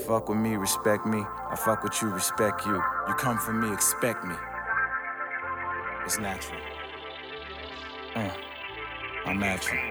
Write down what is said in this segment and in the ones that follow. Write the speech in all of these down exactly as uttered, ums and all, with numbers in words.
fuck with me, respect me. I fuck with you, respect you. You come for me, expect me. It's natural. Uh, I'm at you.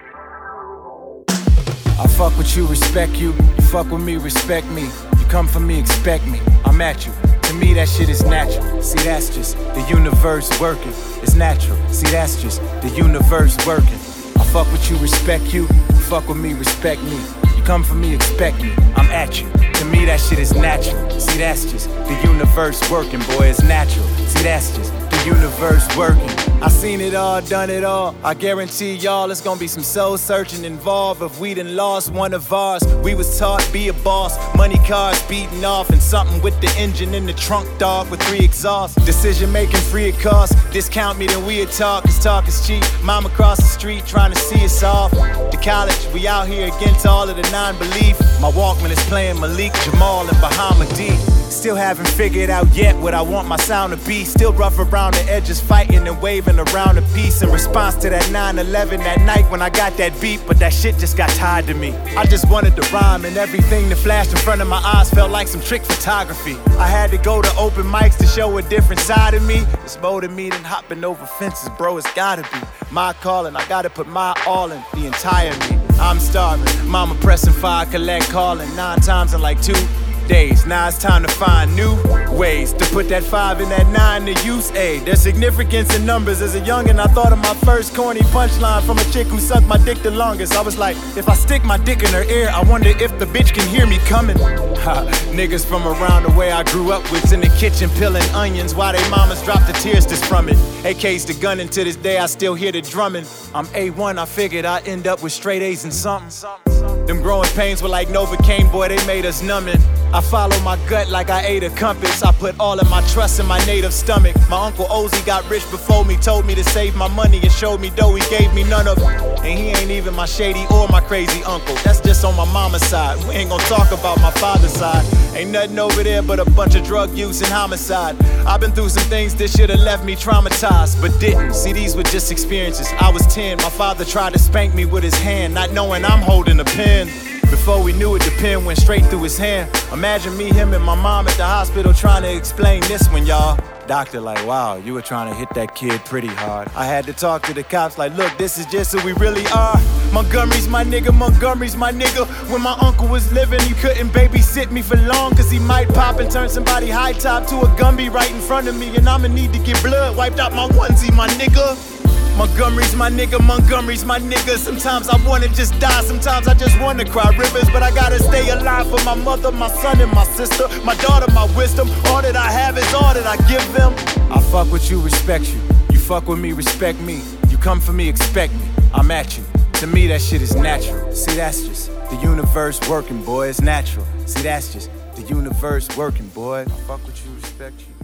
I fuck with you, respect you. You fuck with me, respect me. You come for me, expect me. I'm at you. To me, that shit is natural. See, that's just the universe working. It's natural. See, that's just the universe working. I fuck with you, respect you. You fuck with me, respect me. You come for me, expect me. I'm at you. To me, that shit is natural. See, that's just the universe working, boy. It's natural. See, that's just the universe working. I seen it all, done it all. I guarantee y'all it's gonna be some soul searching involved. If we done lost one of ours, we was taught be a boss. Money cars beating off and something with the engine in the trunk, dog, with three exhausts. Decision making free of cost. Discount me, then we'd talk, cause talk is cheap. Mom across the street trying to see us off. To college, we out here against all of the non-belief. My Walkman is playing Malik, Jamal, and Bahama D. Still haven't figured out yet what I want my sound to be. Still rough around the edges, fighting and waving around a piece in response to that nine eleven that night when I got that beat. But that shit just got tied to me. I just wanted to rhyme, and everything that flashed in front of my eyes felt like some trick photography. I had to go to open mics to show a different side of me. It's more to me than hopping over fences, bro. It's gotta be my calling. I gotta put my all in the entire me. I'm starving, mama pressing fire, collect calling nine times in like two days. Now it's time to find new ways to put that five and that nine to use. Ayy, there's significance in numbers. As a youngin', I thought of my first corny punchline from a chick who sucked my dick the longest. I was like, if I stick my dick in her ear, I wonder if the bitch can hear me coming. Ha, niggas from around the way I grew up was in the kitchen peeling onions while they mamas dropped the tears just from it. A K's the gun, and to this day I still hear the drumming. I'm A one, I figured I'd end up with straight A's and something. Them growing pains were like Novocaine, boy, they made us numbing. I follow my gut like I ate a compass. I put all of my trust in my native stomach. My Uncle Ozzy got rich before me, told me to save my money and showed me dough, he gave me none of it. And he ain't even my shady or my crazy uncle. That's just on my mama's side. We ain't gonna talk about my father's side. Ain't nothing over there but a bunch of drug use and homicide. I've been through some things that should've left me traumatized, but didn't. See, these were just experiences. I was ten, my father tried to spank me with his hand, not knowing I'm holding a pen. Before we knew it, the pen went straight through his hand. Imagine me, him, and my mom at the hospital trying to explain this one, y'all. Doctor like, wow, you were trying to hit that kid pretty hard. I had to talk to the cops like, look, this is just who we really are. Montgomery's my nigga, Montgomery's my nigga. When my uncle was living, he couldn't babysit me for long, cause he might pop and turn somebody high top to a Gumby right in front of me. And I'ma need to get blood wiped out my onesie, my nigga. Montgomery's my nigga, Montgomery's my nigga. Sometimes I wanna just die, sometimes I just wanna cry rivers. But I gotta stay alive for my mother, my son, and my sister. My daughter, my wisdom. All that I have is all that I give them. I fuck with you, respect you. You fuck with me, respect me. You come for me, expect me. I'm at you. To me, that shit is natural. See, that's just the universe working, boy. It's natural. See, that's just the universe working, boy. I fuck with you, respect you.